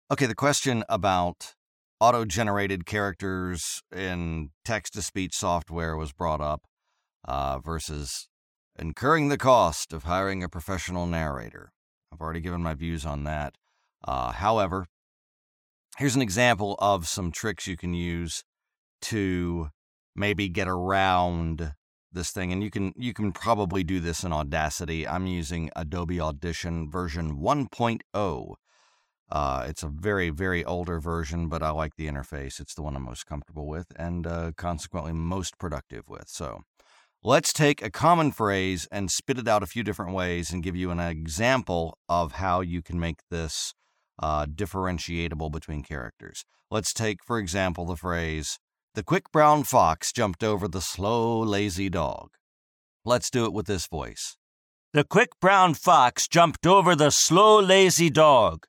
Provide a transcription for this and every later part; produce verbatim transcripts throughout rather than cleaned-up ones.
Okay, the question about auto-generated characters in text-to-speech software was brought up uh, versus incurring the cost of hiring a professional narrator. I've already given my views on that. Uh, however, here's an example of some tricks you can use to maybe get around this thing, and you can you can probably do this in Audacity. I'm using Adobe Audition version one point oh. Uh, it's a very, very older version, but I like the interface. It's the one I'm most comfortable with and uh, consequently most productive with. So let's take a common phrase and spit it out a few different ways and give you an example of how you can make this uh, differentiatable between characters. Let's take, for example, the phrase, "The quick brown fox jumped over the slow, lazy dog." Let's do it with this voice. "The quick brown fox jumped over the slow, lazy dog."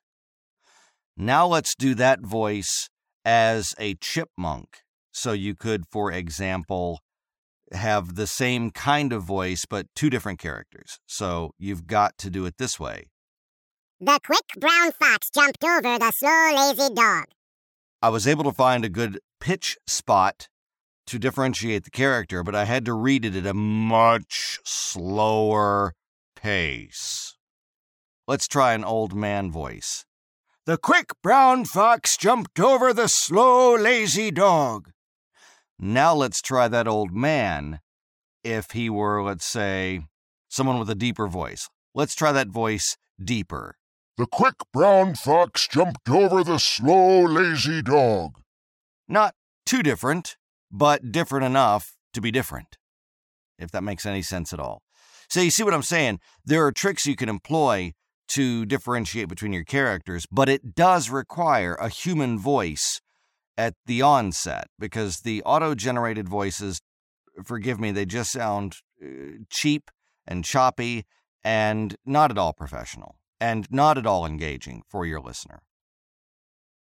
Now let's do that voice as a chipmunk. So you could, for example, have the same kind of voice, but two different characters. So you've got to do it this way. "The quick brown fox jumped over the slow, lazy dog." I was able to find a good pitch spot to differentiate the character, but I had to read it at a much slower pace. Let's try an old man voice. "The quick brown fox jumped over the slow, lazy dog." Now let's try that old man if he were, let's say, someone with a deeper voice. Let's try that voice deeper. "The quick brown fox jumped over the slow, lazy dog." Not too different, but different enough to be different, if that makes any sense at all. So you see what I'm saying? There are tricks you can employ to differentiate between your characters, but it does require a human voice at the onset, because the auto-generated voices, forgive me, they just sound uh, cheap and choppy and not at all professional and not at all engaging for your listener.